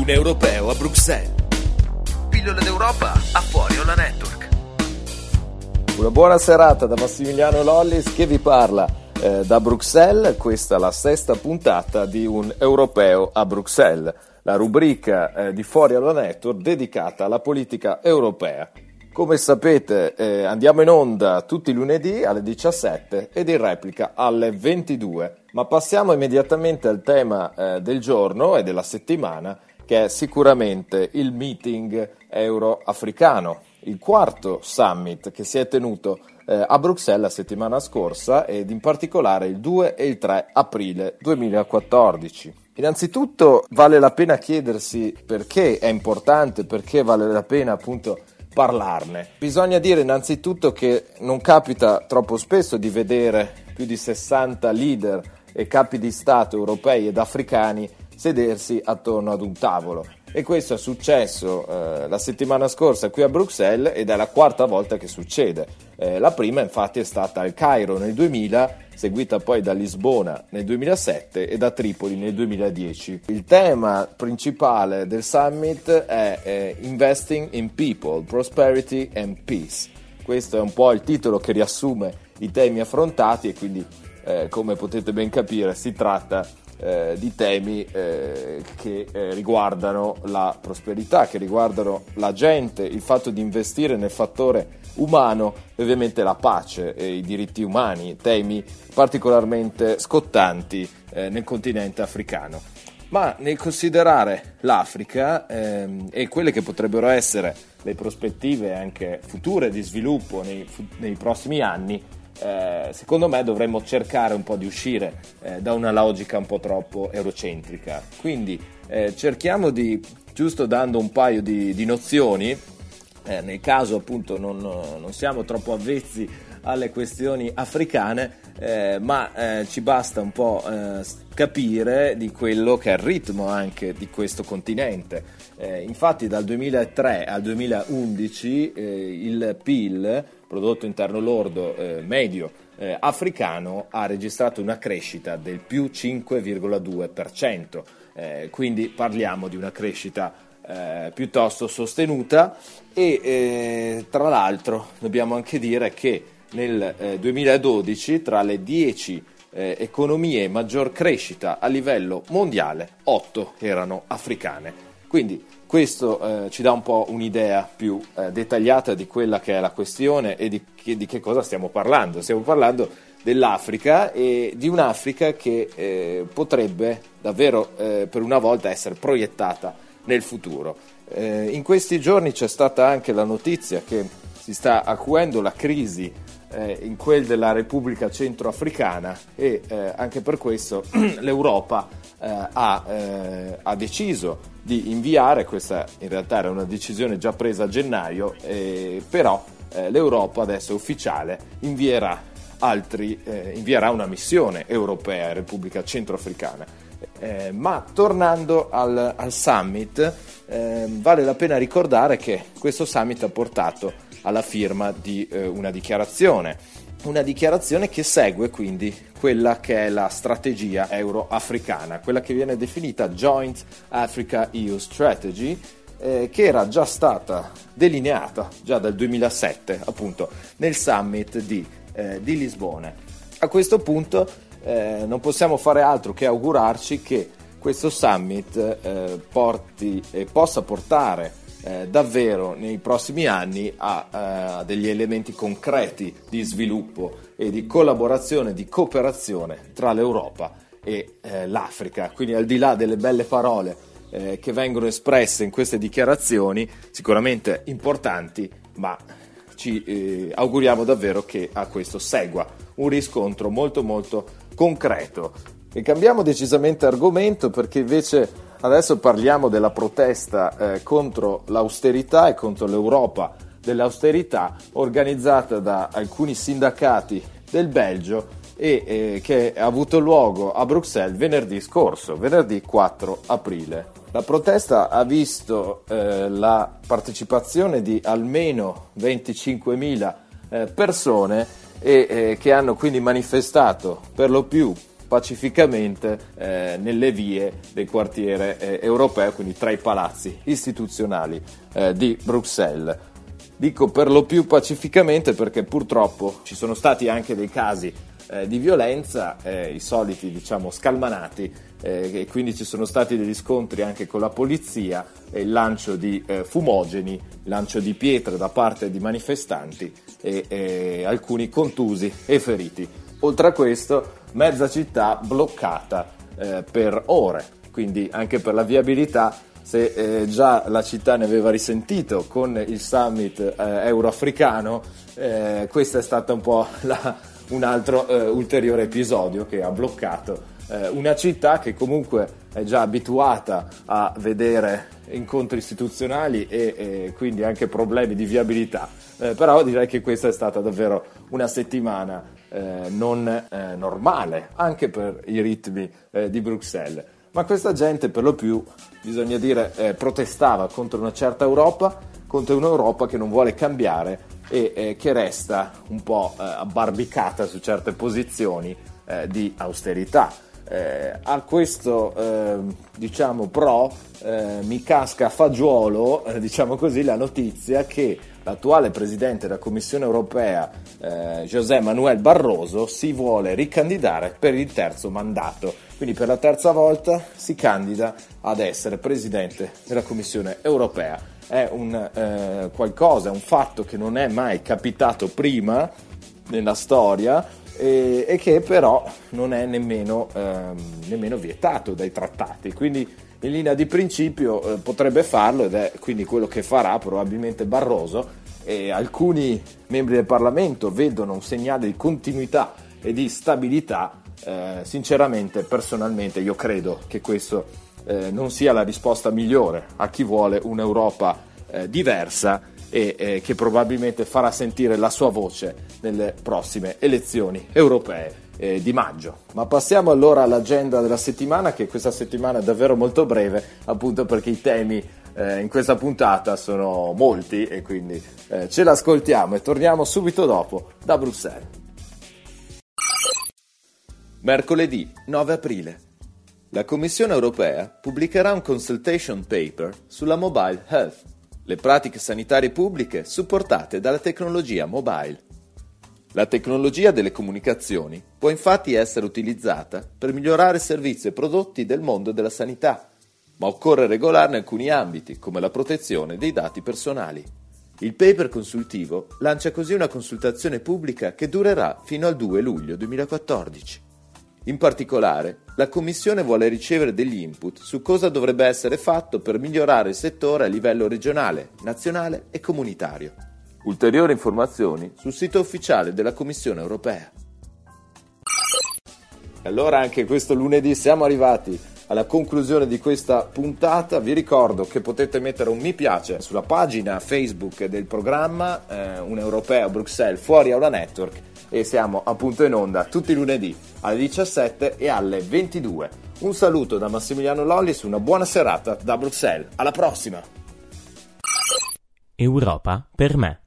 Un europeo a Bruxelles. Pillole d'Europa a Fuori Onda Network. Una buona serata da Massimiliano Lollis che vi parla da Bruxelles. Questa è la sesta puntata di Un europeo a Bruxelles, la rubrica di Fuori Onda Network dedicata alla politica europea. Come sapete andiamo in onda tutti i lunedì alle 17 ed in replica alle 22. Ma passiamo immediatamente al tema del giorno e della settimana, che è sicuramente il meeting euro-africano, il quarto summit che si è tenuto a Bruxelles la settimana scorsa ed in particolare il 2 e il 3 aprile 2014. Innanzitutto vale la pena chiedersi perché è importante, perché vale la pena appunto parlarne. Bisogna dire innanzitutto che non capita troppo spesso di vedere più di 60 leader e capi di Stato europei ed africani sedersi attorno ad un tavolo. E questo è successo la settimana scorsa qui a Bruxelles ed è la quarta volta che succede. La prima infatti è stata al Cairo nel 2000, seguita poi da Lisbona nel 2007 e da Tripoli nel 2010. Il tema principale del summit è Investing in People, Prosperity and Peace. Questo è un po' il titolo che riassume i temi affrontati e quindi come potete ben capire si tratta di temi che riguardano la prosperità, che riguardano la gente, il fatto di investire nel fattore umano e ovviamente la pace e i diritti umani, temi particolarmente scottanti nel continente africano. Ma nel considerare l'Africa e quelle che potrebbero essere le prospettive anche future di sviluppo nei prossimi anni, secondo me dovremmo cercare un po' di uscire da una logica un po' troppo eurocentrica. Quindi cerchiamo di, giusto dando un paio di nozioni, nel caso appunto non siamo troppo avvezzi alle questioni africane, ma ci basta un po' capire di quello che è il ritmo anche di questo continente. Infatti dal 2003 al 2011 il PIL, prodotto interno lordo medio africano, ha registrato una crescita del più 5,2%, quindi parliamo di una crescita piuttosto sostenuta e tra l'altro dobbiamo anche dire che nel 2012 tra le 10 economie maggior crescita a livello mondiale 8 erano africane. Quindi questo ci dà un po' un'idea più dettagliata di quella che è la questione e di che cosa stiamo parlando. Stiamo parlando dell'Africa e di un'Africa che potrebbe davvero per una volta essere proiettata nel futuro. In questi giorni c'è stata anche la notizia che si sta acuendo la crisi in quel della Repubblica Centroafricana e anche per questo l'Europa ha deciso di inviare, questa in realtà era una decisione già presa a gennaio, però l'Europa adesso è ufficiale, invierà una missione europea in Repubblica Centroafricana. Ma tornando al summit, vale la pena ricordare che questo summit ha portato alla firma di una dichiarazione che segue quindi quella che è la strategia euro-africana, quella che viene definita Joint Africa-EU Strategy, che era già stata delineata già dal 2007 appunto nel summit di Lisbona. A questo punto non possiamo fare altro che augurarci che questo summit possa portare davvero nei prossimi anni a degli elementi concreti di sviluppo e di collaborazione, di cooperazione tra l'Europa e l'Africa. Quindi al di là delle belle parole che vengono espresse in queste dichiarazioni, sicuramente importanti, ma ci auguriamo davvero che a questo segua un riscontro molto molto concreto. E cambiamo decisamente argomento, perché invece adesso parliamo della protesta contro l'austerità e contro l'Europa dell'austerità organizzata da alcuni sindacati del Belgio e che ha avuto luogo a Bruxelles venerdì scorso, venerdì 4 aprile. La protesta ha visto la partecipazione di almeno 25.000 persone che hanno quindi manifestato per lo più pacificamente nelle vie del quartiere europeo, quindi tra i palazzi istituzionali di Bruxelles. Dico per lo più pacificamente perché purtroppo ci sono stati anche dei casi di violenza, i soliti diciamo scalmanati, e quindi ci sono stati degli scontri anche con la polizia, il lancio di fumogeni, lancio di pietre da parte di manifestanti e alcuni contusi e feriti. Oltre a questo, mezza città bloccata per ore, quindi anche per la viabilità. Se già la città ne aveva risentito con il summit euroafricano, questo è stato un po' un altro ulteriore episodio che ha bloccato una città che comunque è già abituata a vedere incontri istituzionali e quindi anche problemi di viabilità, però direi che questa è stata davvero una settimana non normale anche per i ritmi di Bruxelles. Ma questa gente per lo più, bisogna dire, protestava contro una certa Europa, contro un'Europa che non vuole cambiare e che resta un po' abbarbicata su certe posizioni di austerità. A questo diciamo mi casca a fagiolo, diciamo così, la notizia che l'attuale presidente della Commissione europea, José Manuel Barroso, si vuole ricandidare per il terzo mandato. Quindi per la terza volta si candida ad essere presidente della Commissione europea. È un qualcosa, un fatto che non è mai capitato prima nella storia e che però non è nemmeno vietato dai trattati. Quindi in linea di principio potrebbe farlo ed è quindi quello che farà probabilmente Barroso, e alcuni membri del Parlamento vedono un segnale di continuità e di stabilità. Sinceramente, personalmente, io credo che questo non sia la risposta migliore a chi vuole un'Europa diversa e che probabilmente farà sentire la sua voce nelle prossime elezioni europee di maggio. Ma passiamo allora all'agenda della settimana, che questa settimana è davvero molto breve, appunto perché i temi in questa puntata sono molti e quindi ce l'ascoltiamo e torniamo subito dopo da Bruxelles. Mercoledì 9 aprile. La Commissione europea pubblicherà un consultation paper sulla mobile health, le pratiche sanitarie pubbliche supportate dalla tecnologia mobile. La tecnologia delle comunicazioni può infatti essere utilizzata per migliorare servizi e prodotti del mondo della sanità, ma occorre regolarne alcuni ambiti, come la protezione dei dati personali. Il paper consultivo lancia così una consultazione pubblica che durerà fino al 2 luglio 2014. In particolare, la Commissione vuole ricevere degli input su cosa dovrebbe essere fatto per migliorare il settore a livello regionale, nazionale e comunitario. Ulteriori informazioni sul sito ufficiale della Commissione europea. Allora anche questo lunedì siamo arrivati alla conclusione di questa puntata. Vi ricordo che potete mettere un mi piace sulla pagina Facebook del programma Un Europeo Bruxelles Fuori Aula Network, e siamo appunto in onda tutti i lunedì alle 17 e alle 22. Un saluto da Massimiliano Lollis, una buona serata da Bruxelles. Alla prossima! Europa per me.